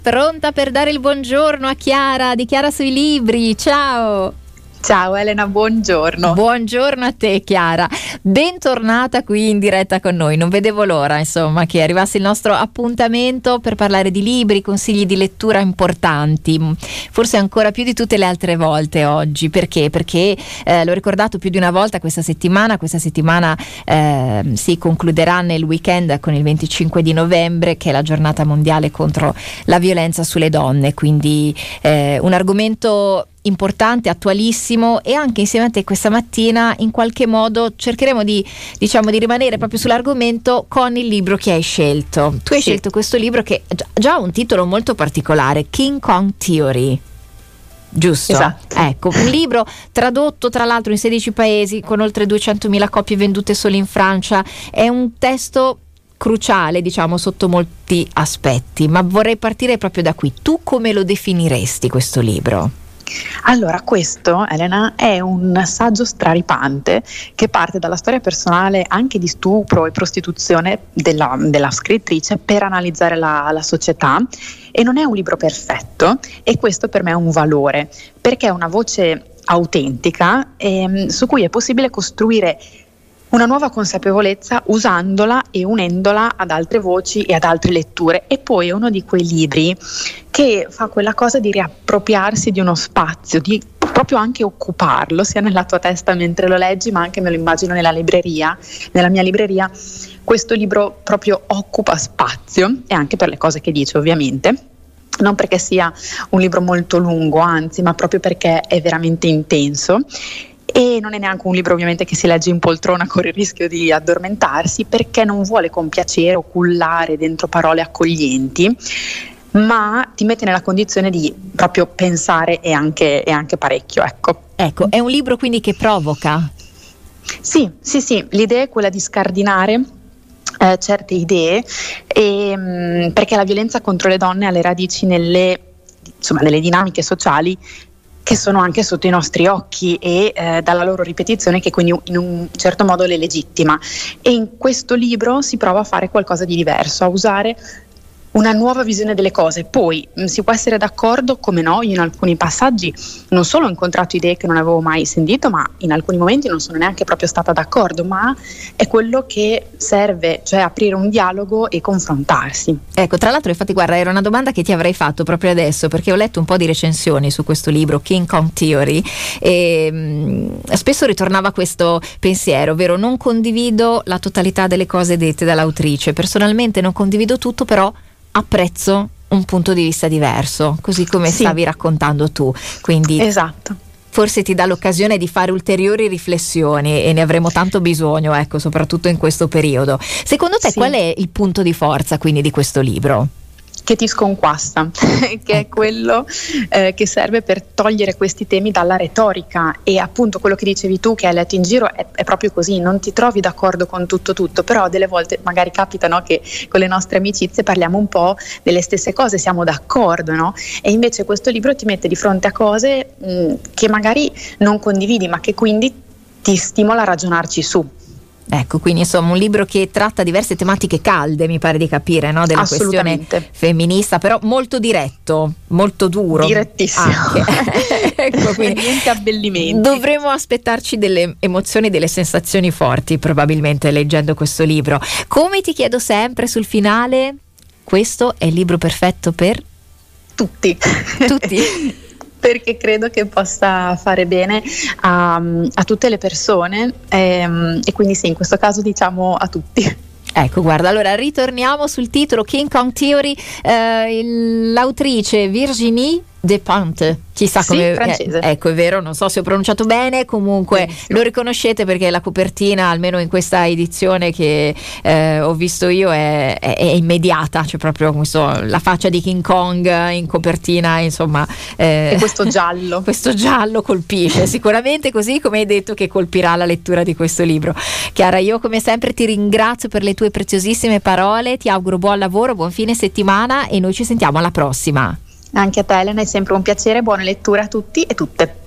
Pronta per dare il buongiorno a Chiara di Chiara sui libri. Ciao. Ciao Elena, buongiorno. Buongiorno a te Chiara, bentornata qui in diretta con noi. Non vedevo l'ora insomma che arrivasse il nostro appuntamento per parlare di libri, consigli di lettura importanti, forse ancora più di tutte le altre volte oggi. Perché? Perché l'ho ricordato più di una volta questa settimana si concluderà nel weekend con il 25 di novembre, che è la giornata mondiale contro la violenza sulle donne, quindi un argomento importante, attualissimo, e anche insieme a te questa mattina in qualche modo cercheremo di rimanere proprio sull'argomento con il libro che hai scelto. Tu hai scelto questo libro che già ha un titolo molto particolare, King Kong Theory. Giusto? Esatto. Ecco, un libro tradotto tra l'altro in 16 paesi con oltre 200.000 copie vendute solo in Francia. È un testo cruciale, sotto molti aspetti, ma vorrei partire proprio da qui. Tu come lo definiresti questo libro? Allora, questo, Elena, è un saggio straripante che parte dalla storia personale anche di stupro e prostituzione della scrittrice per analizzare la società, e non è un libro perfetto, e questo per me è un valore, perché è una voce autentica su cui è possibile costruire una nuova consapevolezza usandola e unendola ad altre voci e ad altre letture. E poi è uno di quei libri che fa quella cosa di riappropriarsi di uno spazio, di proprio anche occuparlo, sia nella tua testa mentre lo leggi, ma anche me lo immagino nella mia libreria. Questo libro proprio occupa spazio, e anche per le cose che dice, ovviamente. Non perché sia un libro molto lungo, anzi, ma proprio perché è veramente intenso. E non è neanche un libro ovviamente che si legge in poltrona, corre il rischio di addormentarsi, perché non vuole compiacere o cullare dentro parole accoglienti, ma ti mette nella condizione di proprio pensare e anche parecchio. Ecco, è un libro quindi che provoca. Sì, l'idea è quella di scardinare certe idee, perché la violenza contro le donne ha le radici nelle dinamiche sociali che sono anche sotto i nostri occhi, e dalla loro ripetizione, che quindi in un certo modo le legittima. E in questo libro si prova a fare qualcosa di diverso, a usare una nuova visione delle cose. Poi si può essere d'accordo, come no. Io in alcuni passaggi non solo ho incontrato idee che non avevo mai sentito, ma in alcuni momenti non sono neanche proprio stata d'accordo, ma è quello che serve, cioè aprire un dialogo e confrontarsi. Ecco, tra l'altro, infatti, guarda, era una domanda che ti avrei fatto proprio adesso, perché ho letto un po' di recensioni su questo libro King Kong Theory, e spesso ritornava questo pensiero, ovvero: non condivido la totalità delle cose dette dall'autrice, personalmente non condivido tutto, però apprezzo un punto di vista diverso, così come stavi raccontando tu. Quindi esatto, forse ti dà l'occasione di fare ulteriori riflessioni, e ne avremo tanto bisogno, soprattutto in questo periodo. Secondo te qual è il punto di forza quindi di questo libro? Che ti sconquassa, che è quello che serve per togliere questi temi dalla retorica. E appunto quello che dicevi tu, che hai letto in giro, è proprio così. Non ti trovi d'accordo con tutto, però delle volte magari capita, no, che con le nostre amicizie parliamo un po' delle stesse cose, siamo d'accordo, no? E invece questo libro ti mette di fronte a cose che magari non condividi, ma che quindi ti stimola a ragionarci su. Ecco, quindi insomma un libro che tratta diverse tematiche calde, mi pare di capire, no? Della questione femminista, però molto diretto, molto duro. Direttissimo. Ecco, quindi niente abbellimenti. Dovremo aspettarci delle emozioni, delle sensazioni forti, probabilmente, leggendo questo libro. Come ti chiedo sempre sul finale, questo è il libro perfetto per tutti. Perché credo che possa fare bene a tutte le persone, e quindi sì, in questo caso diciamo a tutti. Ecco, guarda, allora ritorniamo sul titolo King Kong Theory. L'autrice Virginie Despentes, chissà come francese. Ecco, è vero, non so se ho pronunciato bene, comunque lo riconoscete perché la copertina, almeno in questa edizione che ho visto io, è immediata, c'è proprio la faccia di King Kong in copertina, insomma, e questo giallo colpisce sicuramente, così come hai detto che colpirà la lettura di questo libro. Chiara, io come sempre ti ringrazio per le tue preziosissime parole, ti auguro buon lavoro, buon fine settimana, e noi ci sentiamo alla prossima. Anche a te, Elena, è sempre un piacere, buona lettura a tutti e tutte.